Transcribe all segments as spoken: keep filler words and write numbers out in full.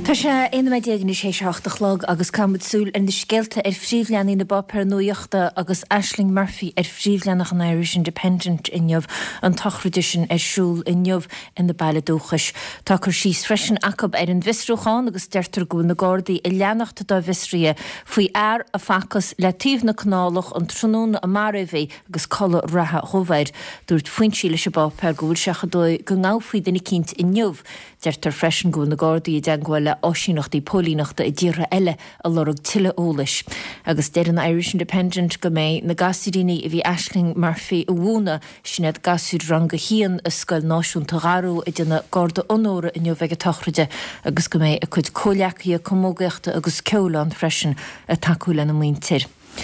Tá sé ina méid ag sé seachtalog agus cambúil in de skelte ar fríomhlean in de bapper nuochta agus Aisling Murphy ar fríomhleannach an Irish Independent in jobh an tachradisisin ar siúl in jobh in de bailidóchas. Tá chur síos freisin acab ar an visrúcháin agus deirtar go na Gordaí i leannachta dá visria faoi air a facas le tíomh na canálach an tróna a maribhé agus colla ratha chovaid dúirt foinsí leis a bapper go bhfuil seachadói go ngáfuí denna cínt in jobh. Deirtar freisin go na Gordaí den ghfuile osínachtaí pólínachta i ddíra eile a lorug tiile ólais. Agus deir an Irish Independent go méid na gasúdaoine i bhí Aisling Murphy a bhúna sinad gasúd ranga hían a scoil náisiúnta garú i dtí na Gorda onóra in jobh ag tachraide agus go méid a chuid cóleachaí a commógaachta agus ceolán freisin a takeú le na muintir.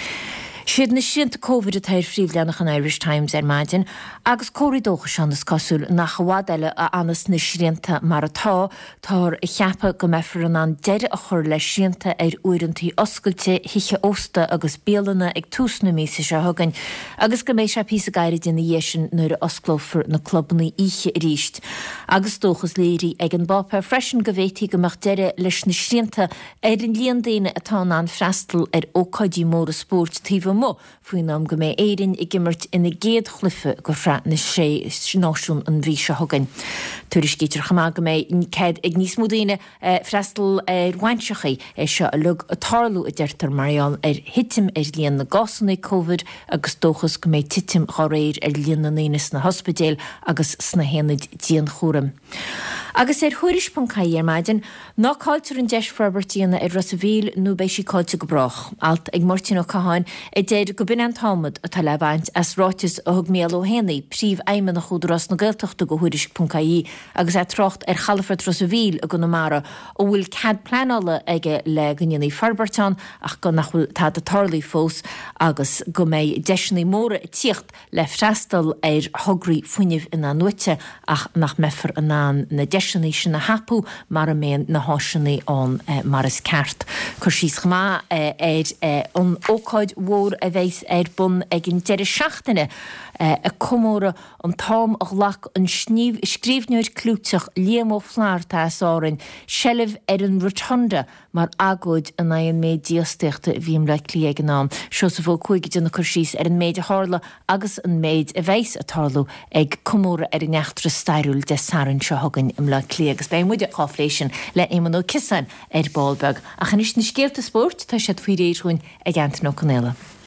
Siad na sianta Covid a tair fríomhleannach an Irish Times ar maidin, agus cóiridócha sean na cosúil nach bhhad eile a anas na sianta mar atá, tar i cheappa go mefar an an deire a chur le sianta ar uaireantaí oscailte hiche ósta agus béalana ag túsna mísa se thugain, agus go méid se písa gaiire dina dhéisisin nuair a osclófar na clubbanna íche i ríist. Agus dóchas léirí ag an bappa freisin go bhhéití go meach deire leis na sianta ar an líon daine atá an freistal ar ócáidí móra spórt tíomh mo faoin am go méid éireann i gimmert ina géad chluife go fra na sé náisiún an bhí se thugain. Tuairis géitir chamá go méid céad ag níos mó daoine freistal ar bhaintsechaí é seo a lug a tarlú a deirtar Marián ar hitim ar líon na gasanna Covid agus dóchas go méid titim choréir ar líon na naoine na hospidéal agus sna héanaid díon chóram. Agus ar thuiris pancaí ar maidin, ná cáiltear an deis forbartíanana ar Rosavíl nó béisi cáilte go brach. Alt ag Martin ó Caháin i déir go bin an támad a tal lebaint as ráitis a thug méal ó hénaí príomh aimime na chúdras na gailteachta go thuiris pancaí agus é trocht ar chalafart Rosavíl a go na mara ó bhfuil cad pleanála aige le gannneanaí forbartán ach go nachhfuil tá a tarlaí fós agus go méid deisinaí móra i tíocht le freistal ar thugraí fuineh in an nuite ach nach mefar an an na deis sin na hapú mar a méon na háisinaí an mar is ceart. Chur síos chumá ar an ócáid mhór a bheits ar bun ag an deire seachtaine a commóra an tám ach lach an scríbneir clúteach léamó fláir tá sárin sellh ar an rotunda mar agóid an aon méid díosteachta bhím le clí ag an ná. Seo sa bhfuil chuige duna chur síos ar an méid a hála agus an méid a bheits a tarlú ag commóra ar an neachtra stairúil de sarin seo thugain im le clí agus bé muide cháfléisisin le éman ó cisan ar Ballbeg. A chanis na scéalta sport tá sé faoi réirún ag Anton O'Connell.